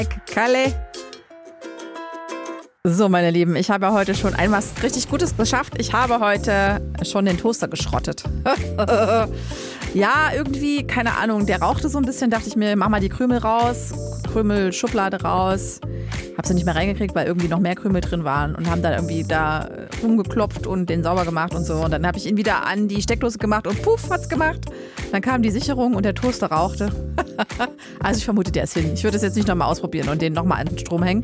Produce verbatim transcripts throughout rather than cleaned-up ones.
Kalle. So, meine Lieben, ich habe heute schon einmal richtig Gutes geschafft. Ich habe heute schon den Toaster geschrottet. Ja, irgendwie, keine Ahnung, der rauchte so ein bisschen, dachte ich mir, mach mal die Krümel raus, Krümel-Schublade raus. Hab sie nicht mehr reingekriegt, weil irgendwie noch mehr Krümel drin waren und haben dann irgendwie da rumgeklopft und den sauber gemacht und so. Und dann habe ich ihn wieder an die Steckdose gemacht und puff, hat's gemacht. Dann kam die Sicherung und der Toaster rauchte. Also ich vermute, der ist hin. Ich würde es jetzt nicht nochmal ausprobieren und den nochmal an den Strom hängen.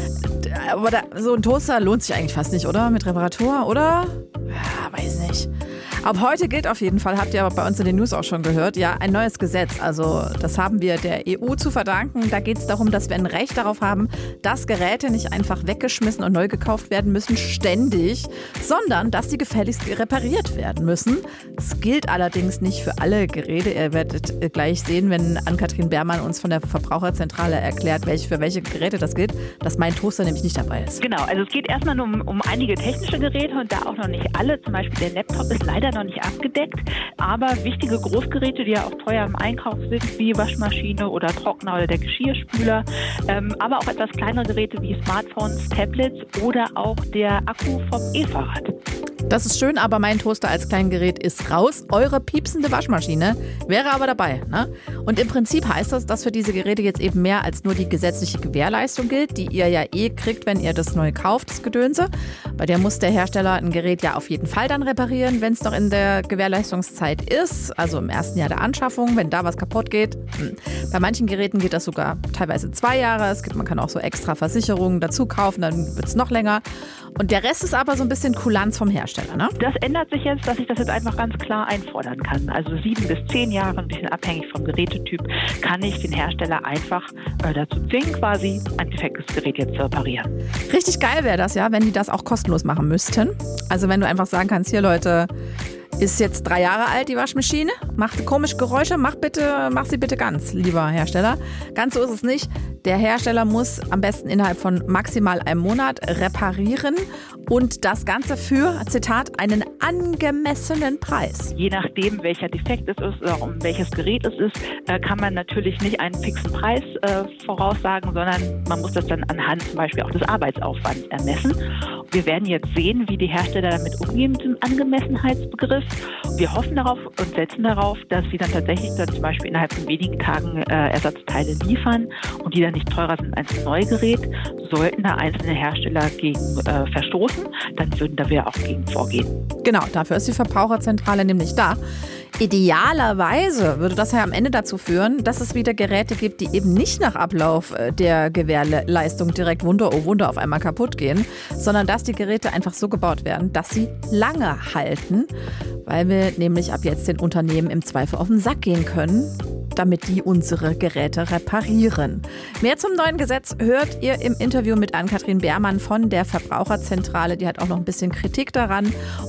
Aber da, so ein Toaster lohnt sich eigentlich fast nicht, oder? Mit Reparatur, oder? Ja, weiß nicht. Ab heute gilt auf jeden Fall, habt ihr aber bei uns in den News auch schon gehört, ja, ein neues Gesetz. Also das haben wir der E U zu verdanken. Da geht es darum, dass wir ein Recht darauf haben, dass Geräte nicht einfach weggeschmissen und neu gekauft werden müssen, ständig, sondern dass sie gefälligst repariert werden müssen. Das gilt allerdings nicht für alle Geräte. Ihr werdet gleich sehen, wenn Ann-Kathrin Beermann uns von der Verbraucherzentrale erklärt, welche, für welche Geräte das gilt, dass mein Toaster nämlich nicht dabei ist. Genau, also es geht erstmal nur um, um einige technische Geräte und da auch noch nicht alle. Zum Beispiel der Laptop ist leider noch nicht abgedeckt, aber wichtige Großgeräte, die ja auch teuer im Einkauf sind, wie Waschmaschine oder Trockner oder der Geschirrspüler, ähm, aber auch etwas kleinere Geräte wie Smartphones, Tablets oder auch der Akku vom E-Fahrrad. Das ist schön, aber mein Toaster als Kleingerät ist raus. Eure piepsende Waschmaschine wäre aber dabei. Ne? Und im Prinzip heißt das, dass für diese Geräte jetzt eben mehr als nur die gesetzliche Gewährleistung gilt, die ihr ja eh kriegt, wenn ihr das neu kauft, das Gedönse. Bei der muss der Hersteller ein Gerät ja auf jeden Fall dann reparieren, wenn es noch in der Gewährleistungszeit ist, also im ersten Jahr der Anschaffung, wenn da was kaputt geht. Hm. Bei manchen Geräten geht das sogar teilweise zwei Jahre. Es gibt, man kann auch so extra Versicherungen dazu kaufen, dann wird es noch länger. Und der Rest ist aber so ein bisschen Kulanz vom Hersteller, ne? Das ändert sich jetzt, dass ich das jetzt einfach ganz klar einfordern kann. Also sieben bis zehn Jahre, ein bisschen abhängig vom Gerätetyp, kann ich den Hersteller einfach äh, dazu zwingen, quasi ein defektes Gerät jetzt zu reparieren. Richtig geil wäre das ja, wenn die das auch kostenlos machen müssten. Also wenn du einfach sagen kannst, hier Leute, ist jetzt drei Jahre alt, die Waschmaschine, macht komische Geräusche, mach bitte, mach sie bitte ganz, lieber Hersteller. Ganz so ist es nicht. Der Hersteller muss am besten innerhalb von maximal einem Monat reparieren und das Ganze für, Zitat, einen angemessenen Preis. Je nachdem, welcher Defekt es ist oder um welches Gerät es ist, kann man natürlich nicht einen fixen Preis äh, voraussagen, sondern man muss das dann anhand zum Beispiel auch des Arbeitsaufwands ermessen. Wir werden jetzt sehen, wie die Hersteller damit umgehen mit dem Angemessenheitsbegriff. Wir hoffen darauf und setzen darauf, dass sie dann tatsächlich dann zum Beispiel innerhalb von wenigen Tagen äh, Ersatzteile liefern und die dann nicht teurer sind als ein Neugerät. Sollten da einzelne Hersteller gegen äh, verstoßen, dann würden da wir auch gegen vorgehen. Genau, dafür ist die Verbraucherzentrale nämlich da. Idealerweise würde das ja am Ende dazu führen, dass es wieder Geräte gibt, die eben nicht nach Ablauf der Gewährleistung direkt Wunder, oh Wunder, auf einmal kaputt gehen, sondern dass die Geräte einfach so gebaut werden, dass sie lange halten, weil wir nämlich ab jetzt den Unternehmen im Zweifel auf den Sack gehen können, damit die unsere Geräte reparieren. Mehr zum neuen Gesetz hört ihr im Interview mit Ann-Kathrin Beermann von der Verbraucherzentrale. Die hat auch noch ein bisschen Kritik daran.